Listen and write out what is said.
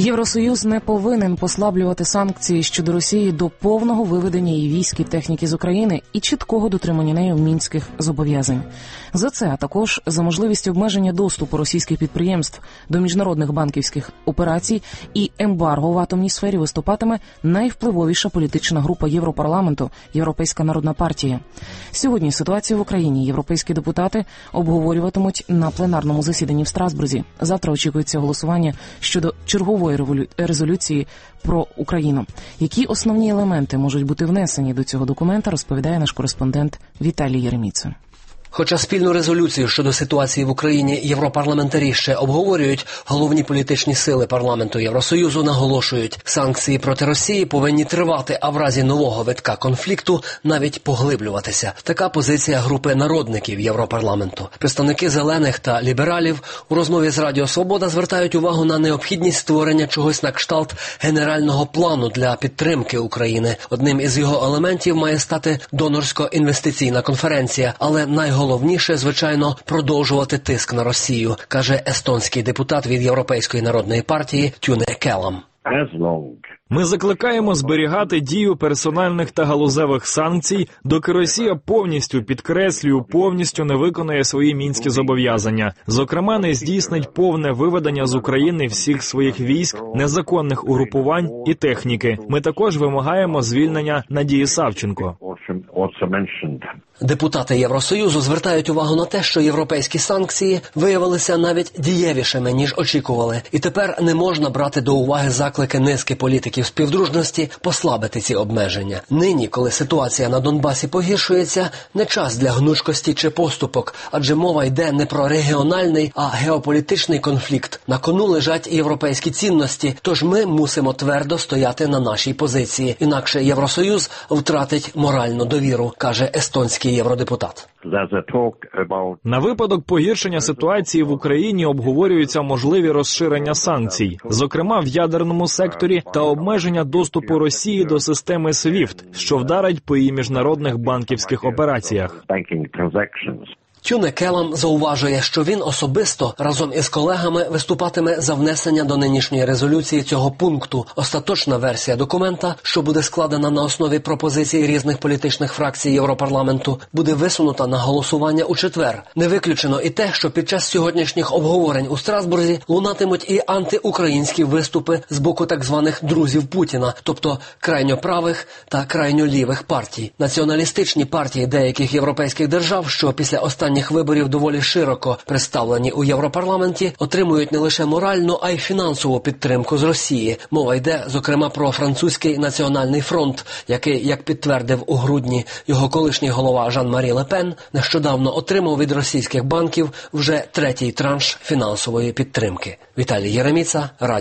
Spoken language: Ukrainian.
Євросоюз не повинен послаблювати санкції щодо Росії до повного виведення її військ і техніки з України і чіткого дотримання нею мінських зобов'язань. За це, а також за можливість обмеження доступу російських підприємств до міжнародних банківських операцій і ембарго в атомній сфері виступатиме найвпливовіша політична група Європарламенту – Європейська народна партія. Сьогодні ситуацію в Україні європейські депутати обговорюватимуть на пленарному засіданні в Страсбурзі. Завтра очікується голосування щодо чергової резолюції про Україну. Які основні елементи можуть бути внесені до цього документа, розповідає наш кореспондент Віталій Єреміца. Хоча спільну резолюцію щодо ситуації в Україні європарламентарі ще обговорюють, головні політичні сили парламенту Євросоюзу наголошують, санкції проти Росії повинні тривати, а в разі нового витка конфлікту навіть поглиблюватися. Така позиція групи народників Європарламенту. Представники зелених та лібералів у розмові з Радіо Свобода звертають увагу на необхідність створення чогось на кшталт генерального плану для підтримки України. Одним із його елементів має стати донорсько-інвестиційна конференція, але найголовніше, звичайно, продовжувати тиск на Росію, каже естонський депутат від Європейської народної партії Тюне Келам. Ми закликаємо зберігати дію персональних та галузевих санкцій, доки Росія повністю не виконує свої мінські зобов'язання. Зокрема, не здійснить повне виведення з України всіх своїх військ, незаконних угрупувань і техніки. Ми також вимагаємо звільнення Надії Савченко. Депутати Євросоюзу звертають увагу на те, що європейські санкції виявилися навіть дієвішими, ніж очікували. І тепер не можна брати до уваги заклики низки політиків співдружності послабити ці обмеження. Нині, коли ситуація на Донбасі погіршується, не час для гнучкості чи поступок, адже мова йде не про регіональний, а геополітичний конфлікт. На кону лежать європейські цінності, тож ми мусимо твердо стояти на нашій позиції. Інакше Євросоюз втратить моральну довіру, каже естонський євродепутат. На випадок погіршення ситуації в Україні обговорюються можливі розширення санкцій, зокрема в ядерному секторі, та обмеження доступу Росії до системи SWIFT, що вдарить по її міжнародних банківських операціях. Тюне Келам зауважує, що він особисто разом із колегами виступатиме за внесення до нинішньої резолюції цього пункту. Остаточна версія документа, що буде складена на основі пропозицій різних політичних фракцій Європарламенту, буде висунута на голосування у четвер. Не виключено і те, що під час сьогоднішніх обговорень у Страсбурзі лунатимуть і антиукраїнські виступи з боку так званих «друзів Путіна», тобто крайньо правих та крайньо лівих партій. Націоналістичні партії деяких європейських держав, що після останніх виборів доволі широко представлені у Європарламенті, отримують не лише моральну, а й фінансову підтримку з Росії. Мова йде, зокрема, про французький національний фронт, який, як підтвердив у грудні його колишній голова Жан-Марі Ле Пен, нещодавно отримав від російських банків вже третій транш фінансової підтримки. Віталій Єреміца,